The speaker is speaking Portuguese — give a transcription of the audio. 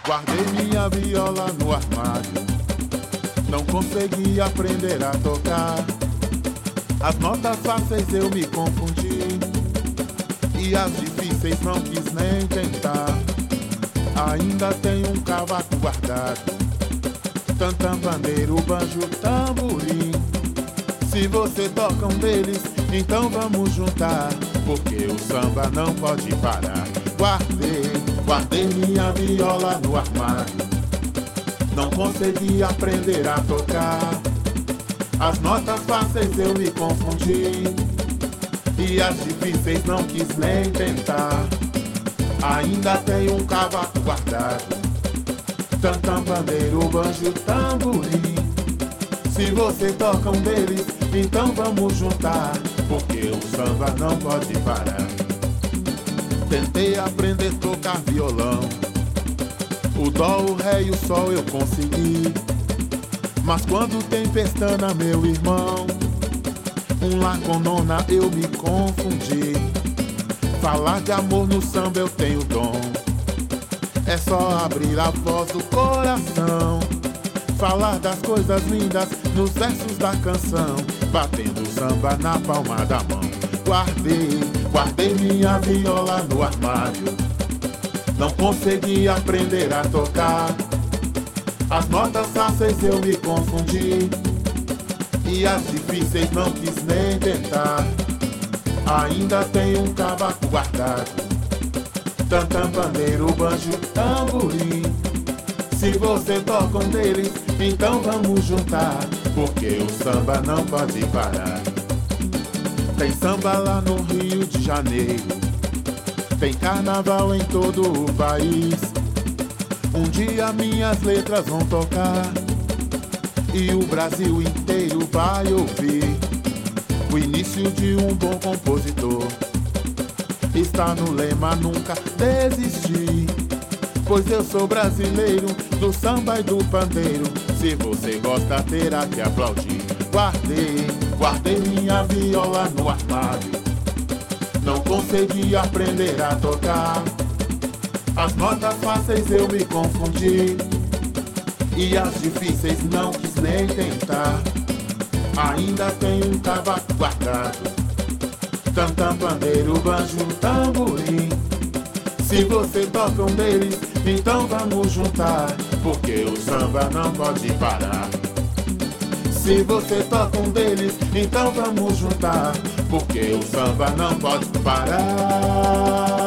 Guardei minha viola no armário, não consegui aprender a tocar. As notas fáceis eu me confundi e as difíceis não quis nem tentar. Ainda tenho um cavaco guardado, tantã, pandeiro, banjo, tamborim. Se você toca um deles, então vamos juntar, porque o samba não pode parar. Guardei minha viola no armário, não consegui aprender a tocar. As notas fáceis eu me confundi e as difíceis não quis nem tentar. Ainda tenho um cavaco guardado, tantã, pandeiro, banjo, tamborim. Se você toca um deles, então vamos juntar, porque o samba não pode parar. Tentei aprender a tocar violão, o dó, o ré e o sol eu consegui. Mas quando tem pestana, meu irmão, um lá com nona eu me confundi. Falar de amor no samba eu tenho dom, é só abrir a voz do coração. Falar das coisas lindas nos versos da canção, batendo samba na palma da mão. Guardei minha viola no armário, não consegui aprender a tocar. As notas fáceis eu me confundi e as difíceis não quis nem tentar. Ainda tenho um cavaco guardado, tantã, pandeiro, banjo, tamborim. Se você toca um deles, então vamos juntar, porque o samba não pode parar. Tem samba lá no Rio de Janeiro, tem carnaval em todo o país. Um dia minhas letras vão tocar e o Brasil inteiro vai ouvir. O início de um bom compositor está no lema nunca desistir, pois eu sou brasileiro do samba e do pandeiro. Se você gosta, terá que aplaudir. Guardei minha viola no armário, não consegui aprender a tocar. As notas fáceis eu me confundi e as difíceis não quis nem tentar. Ainda tenho um cavaco guardado, tantã, pandeiro, banjo, tamborim. Se você toca um deles, então vamos juntar, porque o samba não pode parar. Se você toca um deles, então vamos juntar, porque o samba não pode parar.